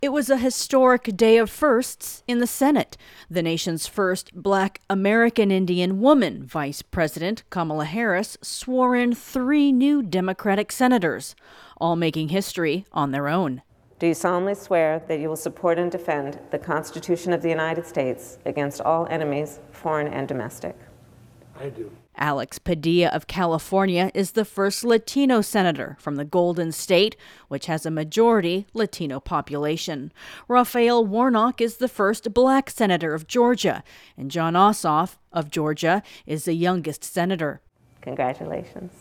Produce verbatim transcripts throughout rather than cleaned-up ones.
It was a historic day of firsts in the Senate. The nation's first Black American Indian woman, Vice President Kamala Harris, swore in three new Democratic senators, all making history on their own. Do you solemnly swear that you will support and defend the Constitution of the United States against all enemies, foreign and domestic? I do. Alex Padilla of California is the first Latino senator from the Golden State, which has a majority Latino population. Raphael Warnock is the first Black senator of Georgia, and Jon Ossoff of Georgia is the youngest senator. Congratulations.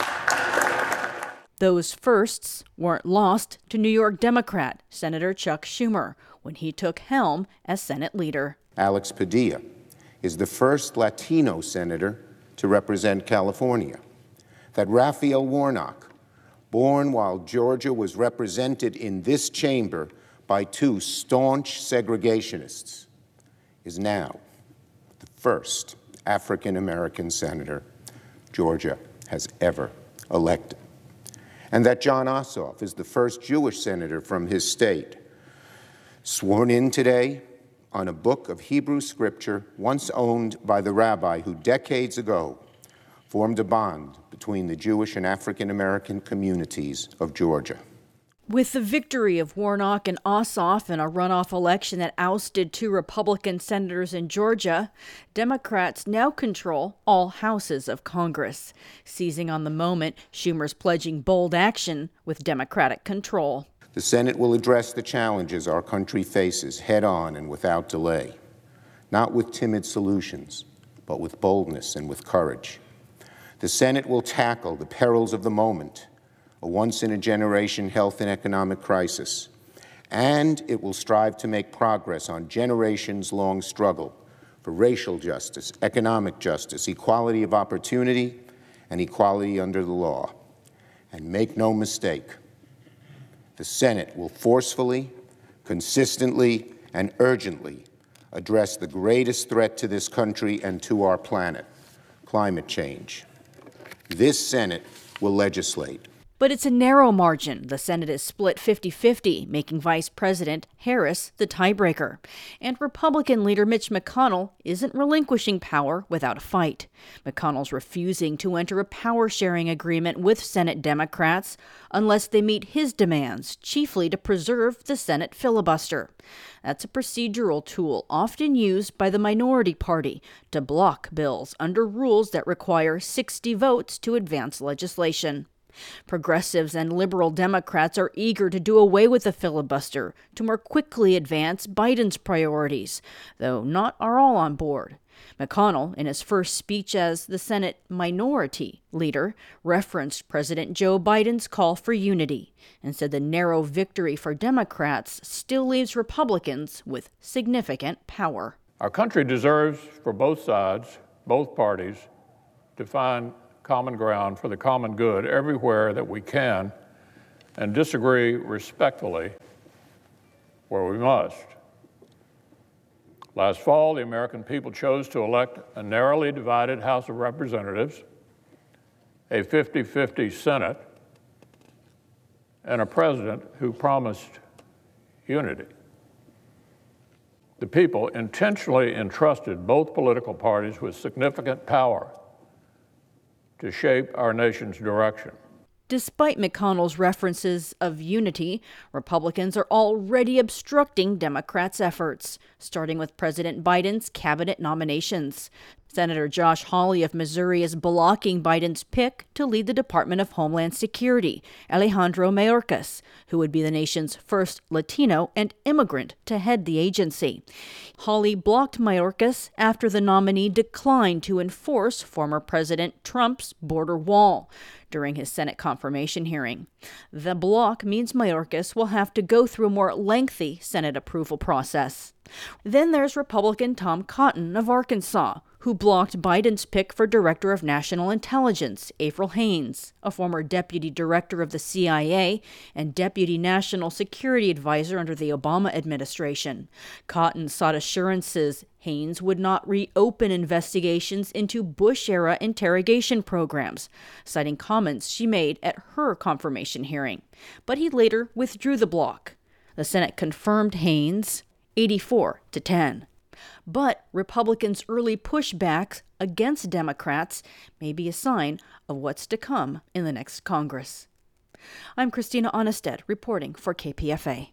Those firsts weren't lost to New York Democrat Senator Chuck Schumer when he took helm as Senate leader. Alex Padilla is the first Latino senator to represent California. That Raphael Warnock, born while Georgia was represented in this chamber by two staunch segregationists, is now the first African-American senator Georgia has ever elected. And that Jon Ossoff is the first Jewish senator from his state, sworn in today on a book of Hebrew scripture once owned by the rabbi who decades ago formed a bond between the Jewish and African American communities of Georgia. With the victory of Warnock and Ossoff in a runoff election that ousted two Republican senators in Georgia, Democrats now control all houses of Congress. Seizing on the moment, Schumer's pledging bold action with Democratic control. The Senate will address the challenges our country faces head-on and without delay, not with timid solutions, but with boldness and with courage. The Senate will tackle the perils of the moment, a once-in-a-generation health and economic crisis, and it will strive to make progress on generations-long struggle for racial justice, economic justice, equality of opportunity, and equality under the law. And make no mistake, the Senate will forcefully, consistently, and urgently address the greatest threat to this country and to our planet, climate change. This Senate will legislate. But it's a narrow margin. The Senate is split fifty-fifty, making Vice President Harris the tiebreaker. And Republican leader Mitch McConnell isn't relinquishing power without a fight. McConnell's refusing to enter a power-sharing agreement with Senate Democrats unless they meet his demands, chiefly to preserve the Senate filibuster. That's a procedural tool often used by the minority party to block bills under rules that require sixty votes to advance legislation. Progressives and liberal Democrats are eager to do away with the filibuster to more quickly advance Biden's priorities, though not are all on board. McConnell, in his first speech as the Senate minority leader, referenced President Joe Biden's call for unity and said the narrow victory for Democrats still leaves Republicans with significant power. Our country deserves for both sides, both parties, to find common ground for the common good everywhere that we can and disagree respectfully where we must. Last fall, the American people chose to elect a narrowly divided House of Representatives, a fifty-fifty Senate, and a president who promised unity. The people intentionally entrusted both political parties with significant power to shape our nation's direction. Despite McConnell's references of unity, Republicans are already obstructing Democrats' efforts, starting with President Biden's cabinet nominations. Senator Josh Hawley of Missouri is blocking Biden's pick to lead the Department of Homeland Security, Alejandro Mayorkas, who would be the nation's first Latino and immigrant to head the agency. Hawley blocked Mayorkas after the nominee declined to enforce former President Trump's border wall during his Senate confirmation hearing. The block means Mayorkas will have to go through a more lengthy Senate approval process. Then there's Republican Tom Cotton of Arkansas, who blocked Biden's pick for Director of National Intelligence, Avril Haines, a former Deputy Director of the C I A and Deputy National Security Advisor under the Obama administration. Cotton sought assurances Haines would not reopen investigations into Bush-era interrogation programs, citing comments she made at her confirmation hearing. But he later withdrew the block. The Senate confirmed Haynes eighty-four to ten. But Republicans' early pushbacks against Democrats may be a sign of what's to come in the next Congress. I'm Christina Onnested, reporting for K P F A.